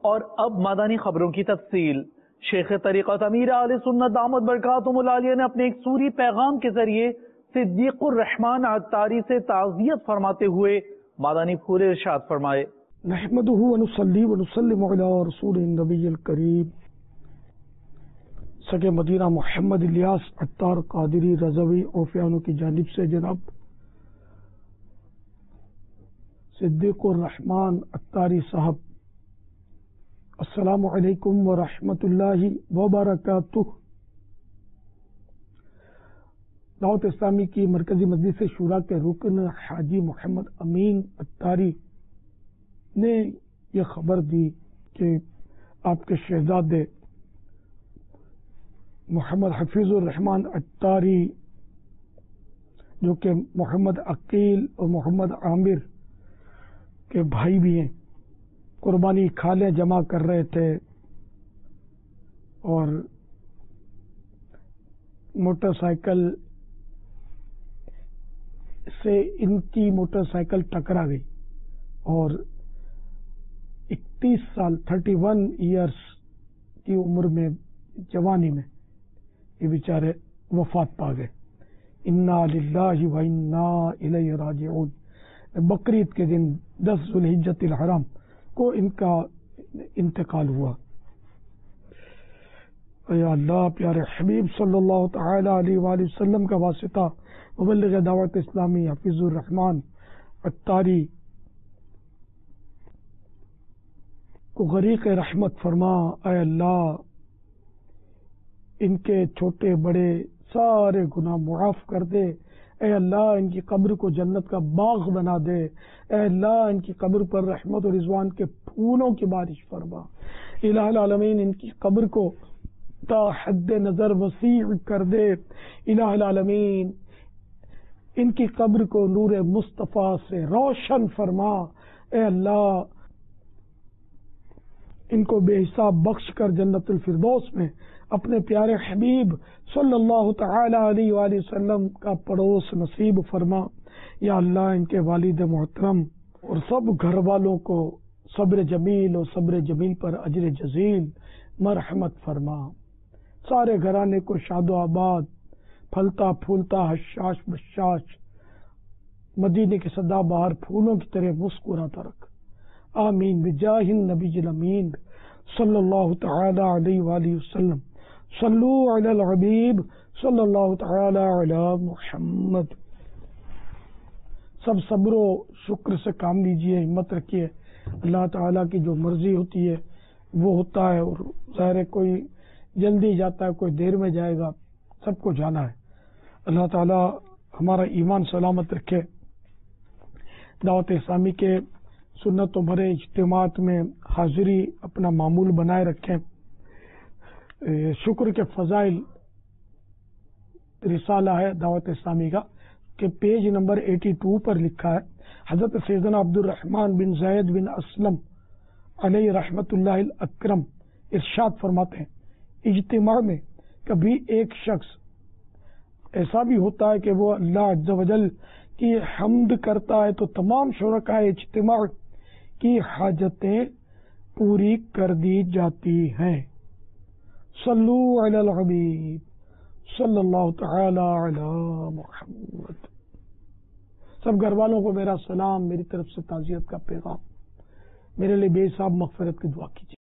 اور اب مادانی خبروں کی تفصیل۔ شیخ طریقت امیر اہل سنت دامت برکاتہم العالیہ نے اپنے ایک سوری پیغام کے ذریعے صدیق الرحمن عطاری سے تعزیت فرماتے ہوئے مادانی پھول ارشاد فرمائے۔ نحمدہ ونصلی ونسلم علی رسول النبی الکریم سگے مدینہ محمد الیاس عطار قادری رضوی عوفیانو کی جانب سے جناب صدیق الرحمن عطاری صاحب، السلام علیکم ورحمۃ اللہ وبرکاتہ۔ دعوت اسلامی کی مرکزی مجلس شورا کے رکن حاجی محمد امین عطاری نے یہ خبر دی کہ آپ کے شہزادے محمد حفیظ الرحمن عطاری، جو کہ محمد عقیل اور محمد عامر کے بھائی بھی ہیں، قربانی کھالیں جمع کر رہے تھے اور موٹر سائیکل سے ان کی موٹر سائیکل ٹکرا گئی اور 31 سال 31 ایئرس کی عمر میں، جوانی میں یہ بیچارے وفات پا گئے۔ انا للہ و انا الیہ راجعون۔ بقرعید کے دن 10 ذوالحجۃ الحرام کو ان کا انتقال ہوا۔ اے اللہ، پیارے حبیب صلی اللہ تعالی علیہ وآلہ وسلم کا واسطہ مبلغ دعوت اسلامی حفیظ الرحمن عطاری کو غریق رحمت فرما۔ اے اللہ، ان کے چھوٹے بڑے سارے گناہ معاف کر دے۔ اے اللہ، ان کی قبر کو جنت کا باغ بنا دے۔ اے اللہ، ان کی قبر پر رحمت و رضوان کے پھولوں کی بارش فرما۔ الہ العالمین، ان کی قبر کو تا حد نظر وسیع کر دے۔ الہ العالمین، ان کی قبر کو نور مصطفیٰ سے روشن فرما۔ اے اللہ، ان کو بے حساب بخش کر جنت الفردوس میں اپنے پیارے حبیب صلی اللہ تعالی علیہ وآلہ وسلم کا پڑوس نصیب فرما۔ یا اللہ، ان کے والد محترم اور سب گھر والوں کو صبر جمیل اور صبر جمیل پر اجر جزیل مرحمت فرما۔ سارے گھرانے کو شاد و آباد، پھلتا پھولتا، حشاش بشاش، مدینے کے سدا بہار پھولوں کی طرح مسکراتا رکھ۔ آمین بجاہ النبی الامین صلی اللہ تعالی علیہ وآلہ وسلم۔ صلو علی الحبیب صلی اللہ تعالی علی محمد۔ سب صبر و شکر سے کام لیجئے، ہمت رکھیے۔ اللہ تعالیٰ کی جو مرضی ہوتی ہے وہ ہوتا ہے، اور ظاہر ہے کوئی جلدی جاتا ہے، کوئی دیر میں جائے گا، سب کو جانا ہے۔ اللہ تعالیٰ ہمارا ایمان سلامت رکھے، دعوت اسلامی کے سنت و بھرے اجتماعات میں حاضری اپنا معمول بنائے رکھیں۔ شکر کے فضائل رسالہ ہے دعوت اسلامی کا کہ پیج نمبر 82 پر لکھا ہے، حضرت سیدنا عبد الرحمن بن زید بن اسلم علیہ رحمت اللہ الاکرم ارشاد فرماتے ہیں، اجتماع میں کبھی ایک شخص ایسا بھی ہوتا ہے کہ وہ اللہ عز و جل کی حمد کرتا ہے تو تمام شرکائے اجتماع کی حاجتیں پوری کر دی جاتی ہیں۔ صلو علی الحبیب صلی اللہ تعالی علی محمد۔ سب گھر والوں کو میرا سلام، میری طرف سے تعزیت کا پیغام۔ میرے لیے بے حساب مغفرت کی دعا کیجیے۔